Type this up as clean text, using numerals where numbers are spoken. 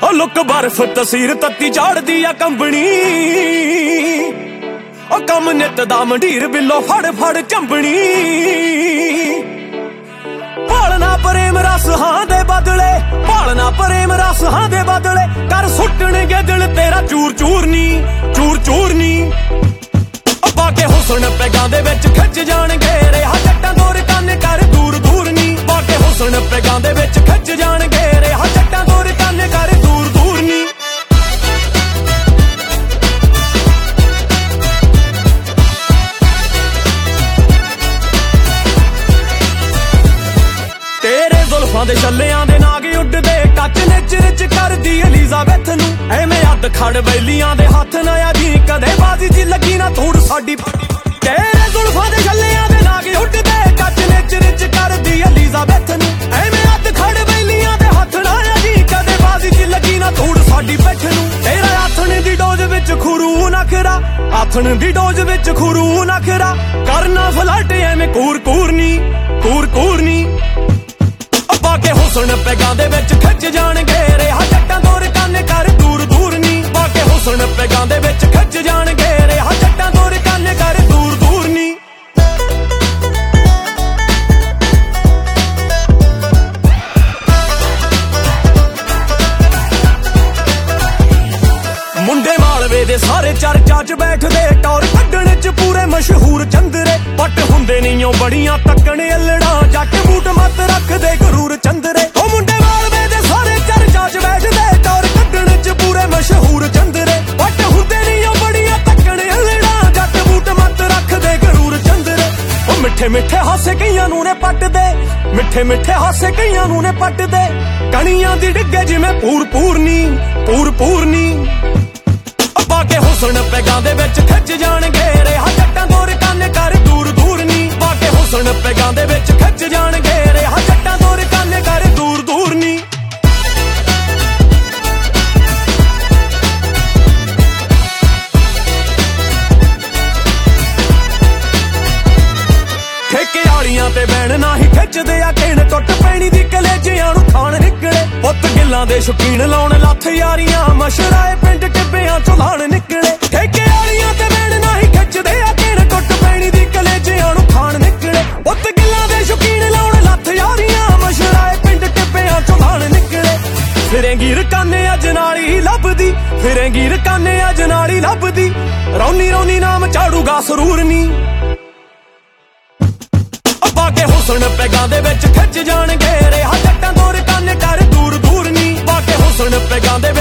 oh look बर्फ तसीर तत्ती झाड़दी आ कंबनी ओ कम नित दा मंडीर बिलो फड़ फड़ चंबनी भालना प्रेम रस हां दे बदले भालना प्रेम रस हां दे बदले कर सुट्टणगे दिल तेरा चूर चूर नी चूर चूर नी पाके हुसन पैगां दे विच खिच जाणगे रेहा जट्टां तोर काने कर दूर दूर नी पाके हुसन पैगां दे विच खिच जाणगे रेहा जट्टां तोर काने कर दूर दूर नी तेरे जुल्फां दे छल्लियां दे नाग उड्डदे टच नेचर च करदी एलिजाबेथ नूं एवें अद खड़ बैलियां दे हत्थ ना आ जी कदे बाजी जी लगी ना धूड़ साडी तेरे जुल्फां दे छल्लियां दे नाग उड्डदे टच नेचर च करदी एलिजाबेथ नूं एवें अद खड़ बैलियां दे हत्थ ना आ जी कदे बाजी जी लगी ना धूड़ साडी पिठ नूं तेरा आथण दी डोज विच खुरू नखरा आथण दी डोज विच खुरू नखरा करना फ्लर्ट एवें कूर कूर नी कूर कूर नी पाके हुसन पैगां दे विच खिच जाणगे रेहा जट्टां तोर काने कर दूर दूर नी पाके हुसन पैगां दे विच खिच जाणगे रेहा जट्टां तोर काने कर दूर दूर नी मुंडे मालवे दे सारे चर्चा च बैठदे टौर कड्डण च पूरे मशहूर चंदरे पट हुंदे नीं ओ बड़ियां तक्कण अल्लड़ां जट बूट मत रखदे गरूर चंदरे ओ मुंडे मालवे दे सारे चर्चा च बैठदे टौर कड्डण च पूरे मशहूर चंदरे पट हुंदे नीं ओ बड़ियां तक्कण अल्लड़ां जट बूट मत रखदे गरूर चंदरे ओ मिठे मिठे हासे कईयां नूं ने पटदे मिठे मिठे हासे कईयां नूं ने पटदे कणियां दी डिग्गे जिवें पूर पूर नी पूर पूर नी पाके हुसन पैगां दे विच खिच जाणगे रेहा जट्टां तोर काने कर दूर दूर नी पाके हुसन पैगां दे विच खिच जाणगे रेहा जट्टां तोर काने कर दूर दूर नी ठेके वालियां ते बैण ना ही खिचदे आ किण टुट पैणी दी कलेजियां नूं खाण निकले पुੱਤ गिल्लां दे शौकीन लाउण लत्थ यारियां मशराए पिंड टिब्बियां चों लाण निकले ठेके वालियां ते बैण ना ही खिचदे आ किण टुट पैणी दी कलेजियां नूं खाण निकले पुੱਤ गिल्लां दे शौकीन लाउण लत्थ यारियां मशराए पिंड टिब्बियां चों लाण निकले फिरेंगी रकाने अज नाली लभदी फिरेंगी रकाने अज नाली लभदी रौनी रौनी नाम झाड़ूगा सरूर नी पाके हुसन पैगां दे विच खिच जाणगे रेहा जट्टां तोर काने कर दूर दूर नी पाके हुसन पैगां दे